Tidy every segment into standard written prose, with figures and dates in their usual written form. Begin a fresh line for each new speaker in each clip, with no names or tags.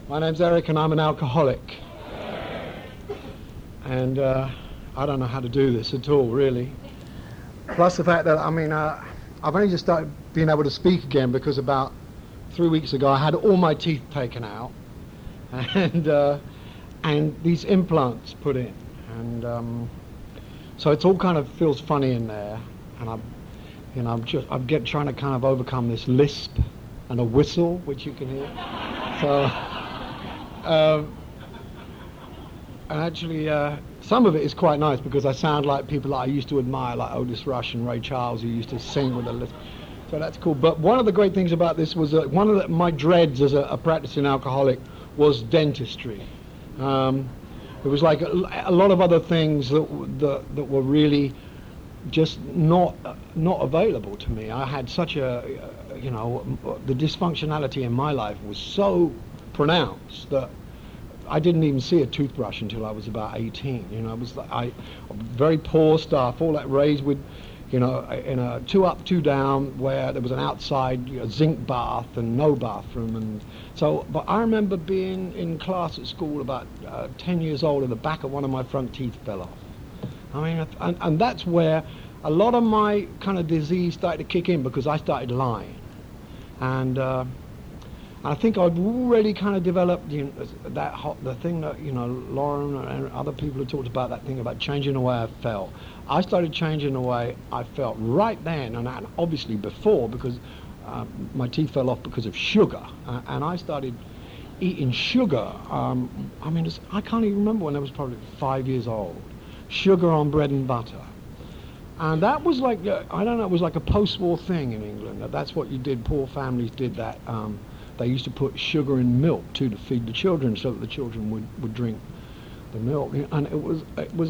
My name's Eric and I'm an alcoholic. And I don't know how to do this at all, really. Plus the fact that, I've only just started being able to speak again because about 3 weeks ago I had all my teeth taken out and these implants put in. And so it's all kind of feels funny in there. And I'm trying to kind of overcome this lisp and a whistle, which you can hear. So, and actually, some of it is quite nice because I sound like people that I used to admire, like Otis Rush and Ray Charles, who used to sing with a lisp. So that's cool. But one of the great things about this was that one of my dreads as a practicing alcoholic was dentistry. It was like a lot of other things that were really just not available to me. I had such the dysfunctionality in my life was so pronounced that I didn't even see a toothbrush until I was about 18. It was like very poor stuff, all that raised with, in a 2 up, 2 down, where there was an outside zinc bath and no bathroom. And so, but I remember being in class at school about 10 years old, and the back of one of my front teeth fell off. And that's where a lot of my kind of disease started to kick in, because I started lying. And I think I'd already kind of developed the thing that, Lauren and other people have talked about, that thing about changing the way I felt. I started changing the way I felt right then, and obviously before, because my teeth fell off because of sugar. And I started eating sugar. I can't even remember when I was probably 5 years old. Sugar on bread and butter. And that was like, it was like a post-war thing in England. That's what you did. Poor families did that. They used to put sugar in milk too to feed the children, so that the children would drink the milk. And it was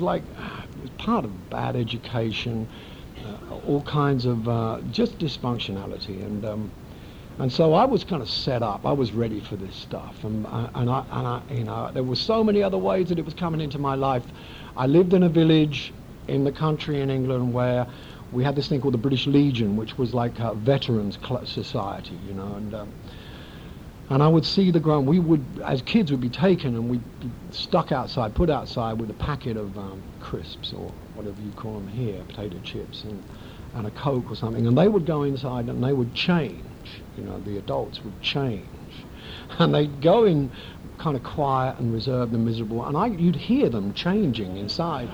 part of bad education, all kinds of just dysfunctionality. And so I was kind of set up. I was ready for this stuff. And there were so many other ways that it was coming into my life. I lived in a village in the country in England where we had this thing called the British Legion, which was like a veterans society, and I would see the ground. We would, as kids, would be taken and we'd be stuck outside, put outside with a packet of crisps or whatever you call them here, potato chips, and a Coke or something. And they would go inside and they would change. The adults would change, and they'd go in kind of quiet and reserved and miserable. And you'd hear them changing inside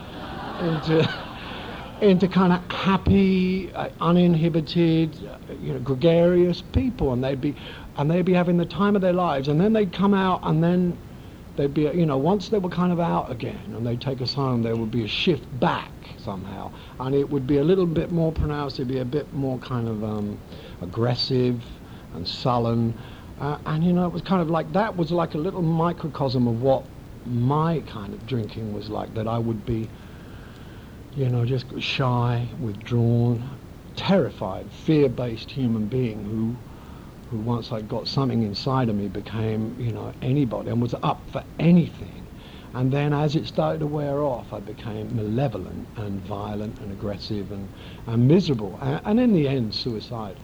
into kind of happy, uninhibited, gregarious people, and they'd be having the time of their lives. And then they'd come out, and then they'd be, once they were kind of out again and they'd take us home, there would be a shift back somehow, and it would be a little bit more pronounced. It'd be a bit more kind of aggressive and sullen, and it was kind of like, that was like a little microcosm of what my kind of drinking was like, that I would be just shy, withdrawn, terrified, fear-based human being who once I got something inside of me became, anybody, and was up for anything. And then as it started to wear off, I became malevolent and violent and aggressive and miserable, and in the end, suicidal.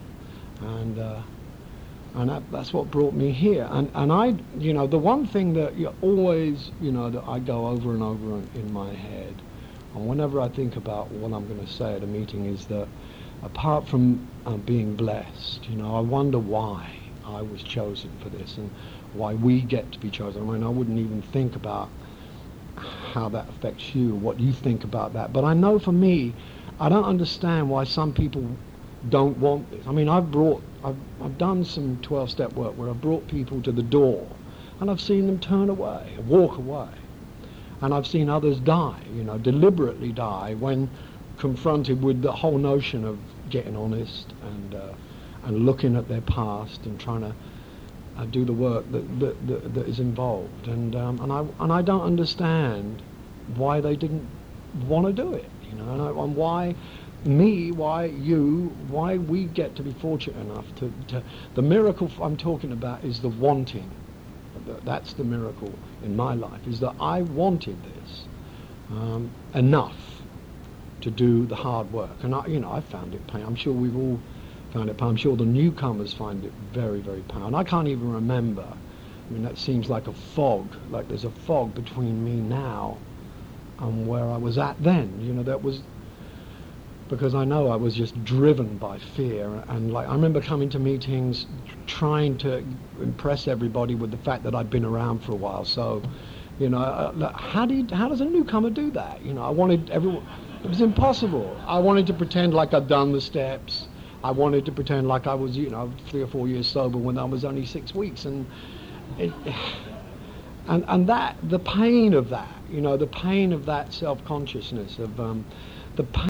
And that's what brought me here. And I, the one thing that you always, that I go over and over in my head, and whenever I think about what I'm going to say at a meeting, is that apart from being blessed, I wonder why I was chosen for this and why we get to be chosen. I wouldn't even think about how that affects you, what you think about that. But I know for me, I don't understand why some people don't want this. I've done some 12-step work where I've brought people to the door and I've seen them turn away, walk away. And I've seen others die, deliberately die when confronted with the whole notion of getting honest and looking at their past and trying to do the work that is involved. And I don't understand why they didn't want to do it, and why me, why you, why we get to be fortunate enough to the miracle I'm talking about is the wanting. That's the miracle in my life, is that I wanted this enough to do the hard work. And I found it pain. I'm sure we've all found it pain. I'm sure the newcomers find it very, very pain. I can't even remember I mean, that seems like a fog, like there's a fog between me now and where I was at then. You know, that was because I know I was just driven by fear. And like I remember coming to meetings trying to impress everybody with the fact that I'd been around for a while. So, you know, how does a newcomer do that? You know, I wanted everyone. It was impossible. I wanted to pretend like I'd done the steps. I wanted to pretend like I was, you know, 3 or 4 years sober when I was only 6 weeks, and that the pain of that, you know, the pain of that self-consciousness of the pain